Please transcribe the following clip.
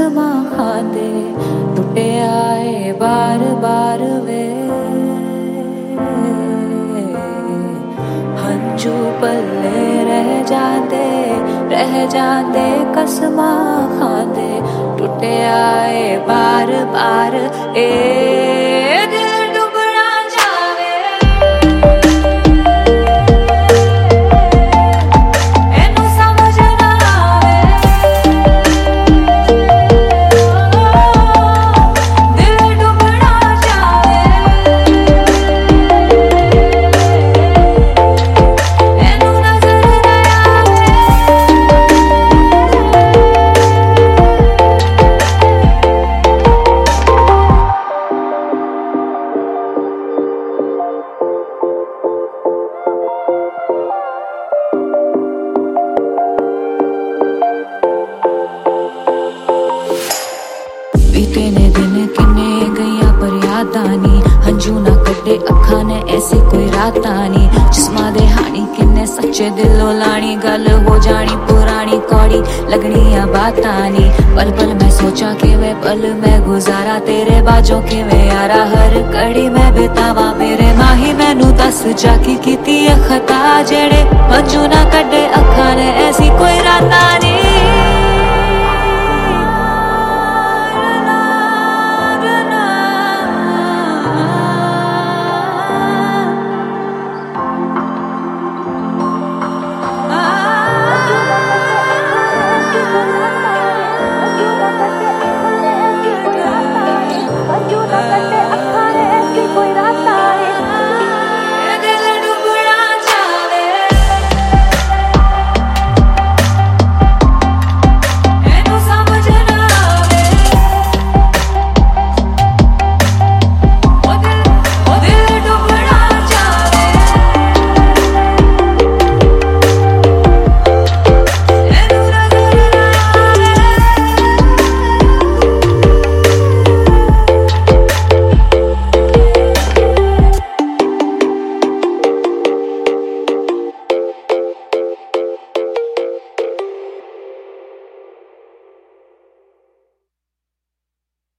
कसमा खांदे टुटे आए बार बार वे हंजू पल्ले रह जाते कसमा खांदे टुटे आए बार बार दिल डुबना जावे एनू समझ ना आवे दिल डुबना जावे एनू नजर ना बीते ने दिन किन्ने गईया पर यादानी हंजू ना कड्डे अखा ने ऐसी कोई रातानी जिस्मा दे हानी किन्ने सच्चे दिलों लानी गल हो जानी पुरानी कौड़ी लगनी या बातानी पल पल मैं सोचा कि वे पल मैं गुजारा तेरे बाजों के वे यारा हर कड़ी मैं बितावा मेरे माही मैनू दस जाकी कीती खता जेड़े हंजू ना कड्डे अखा ने ऐसी कोई रातानी